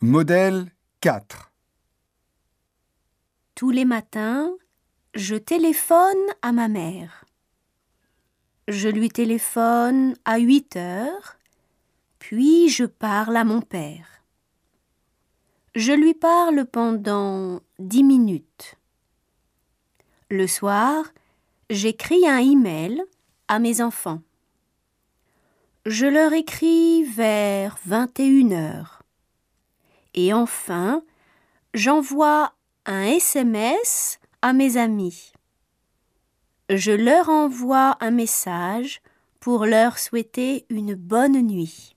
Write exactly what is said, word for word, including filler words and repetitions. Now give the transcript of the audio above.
Modèle quatre. Tous les matins, je téléphone à ma mère. Je lui téléphone à huit heures, puis je parle à mon père. Je lui parle pendant dix minutes. Le soir, j'écris un email à mes enfants. Je leur écris vers vingt et une heures. Et enfin, j'envoie un S M S à mes amis. Je leur envoie un message pour leur souhaiter une bonne nuit.